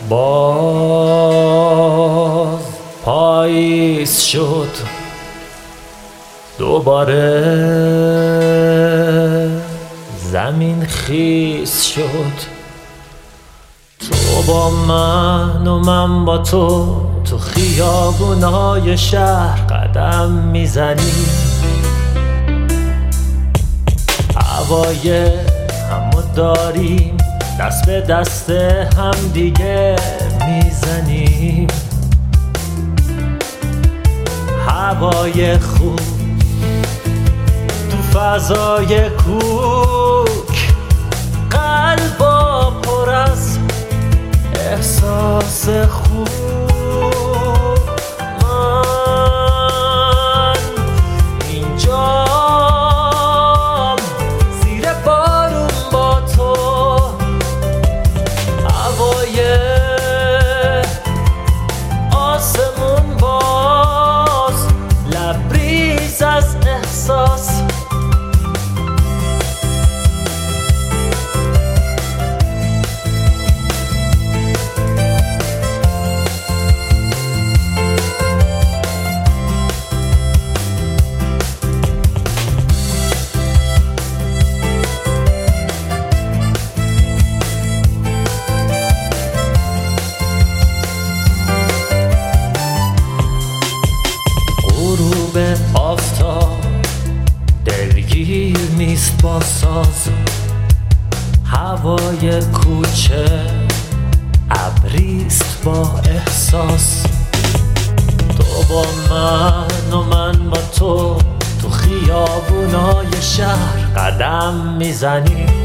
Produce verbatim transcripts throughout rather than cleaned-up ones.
باز پاییز شد، دوباره زمین خیس شد. تو با من و من با تو تو خیابونای شهر قدم میزنیم، هوای همو داریم، دست به دست هم دیگه میزنیم. هوای خوب تو فضای کوک، قلبا پر از احساس خوب. من اینجام زیر بارون با تو، هوای آسمون باز لبریز از احساس. آفتاب دلگیر نیست با ساز، هوای کوچه ابریست با احساس. تو با من و من با تو تو خیابونای شهر قدم میزنیم،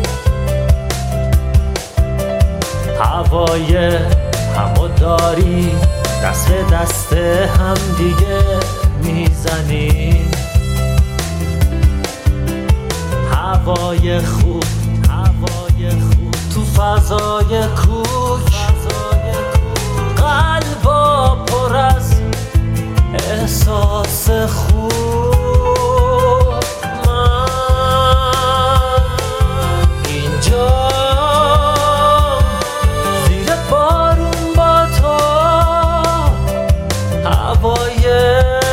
هوای همو داریم، دست به دست هم دیگه میزنیم. هوای خوب هوای خوب تو فضای کوک، قلبا پر از احساس خوب. من اینجام زیر بارون با تو، هوای